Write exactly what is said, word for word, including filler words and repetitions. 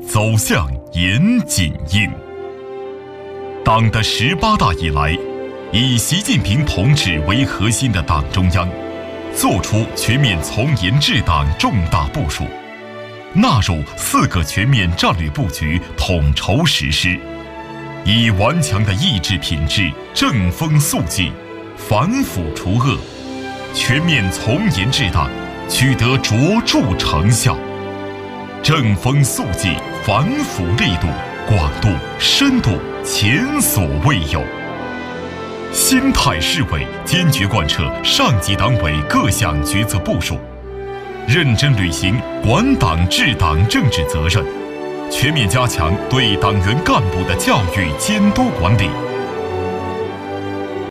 走向严谨硬。党的十八大以来，以习近平同志为核心的党中央，作出全面从严治党重大部署，纳入四个全面战略布局统筹实施，以顽强的意志品质正风肃纪，反腐除恶，全面从严治党取得卓著成效，正风肃纪、反腐力度、广度、深度前所未有。新态市委坚决贯彻上级党委各项决策部署，认真履行管党治党政治责任，全面加强对党员干部的教育监督管理。